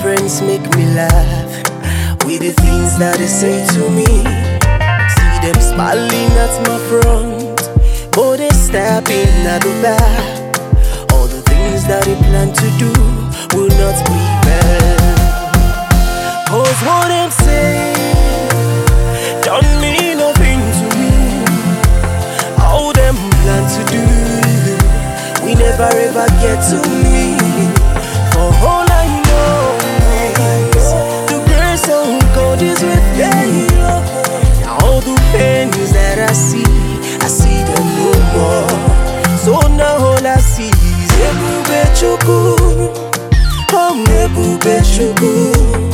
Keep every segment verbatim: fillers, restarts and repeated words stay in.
friends make me laugh with the things that they say to me. See them smiling at my front, but they stepping at the back. All the things that they plan to do will not prevail. Cause what I'm saying don't mean nothing to me. All them plan to do we never ever get to me. For all I know is the grace of God is with me. Now all the pains that I see, I see them no more. So now all I see is Ebube Chukwu. Oh, Ebube Chukwu,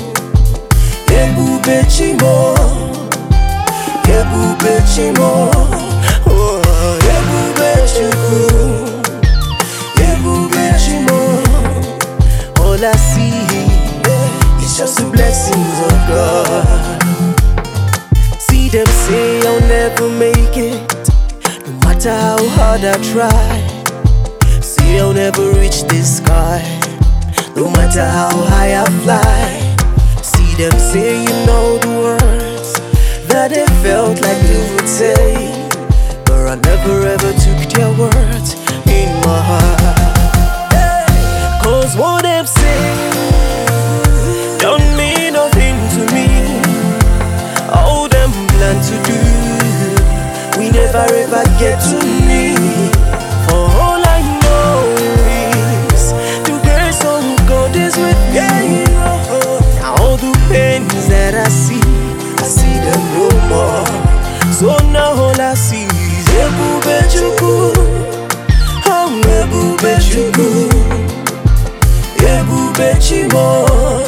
Ebube Chimo, Ebube Chimo, oh, Ebube Chukwu, Ebube Chimo. All I see is just the blessings of God. See them say I'll never make it, no matter how hard I try. See I'll never reach the sky, no matter how high I fly. See them say you know the words that they felt like they would say, but I never ever took their words in my heart. Cause what they've said don't mean nothing to me. All them plan to do we never ever get to me. For all I know is the grace of God is with me. Now all the pains that I see, I see them no more. So now all I see is Ebube Chukwu. Oh, Ebube Chukwu, Ebube Chimo,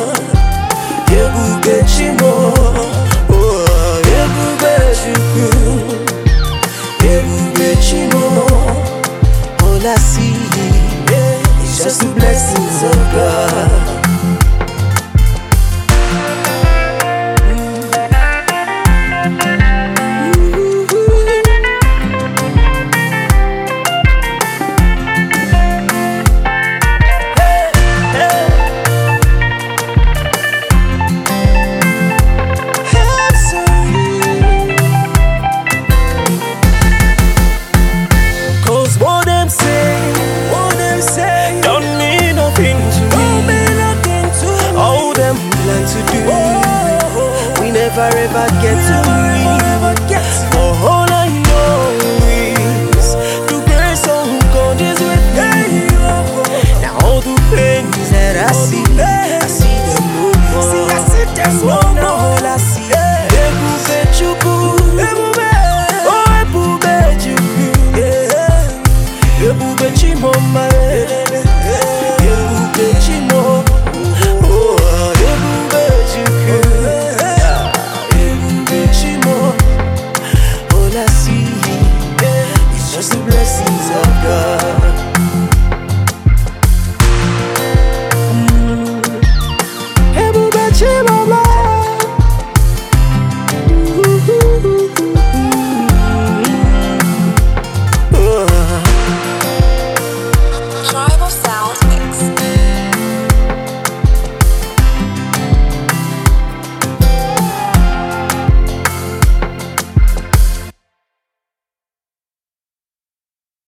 Ebube Chimo, oh, Ebube Chukwu, Ebube Chimo. All I see is just the blessings of God. Never ever get to me. For all I know is the grace of God is with me. Now all the pains that I see, I see them no more. So now all I see is Ebube Chukwu, oh Ebube Chukwu, Ebube Chimo, Ebube Chimo, oh Ebube Chukwu. All I see is just the blessings of God. Ebube Chimo, Tribal Sound Mix.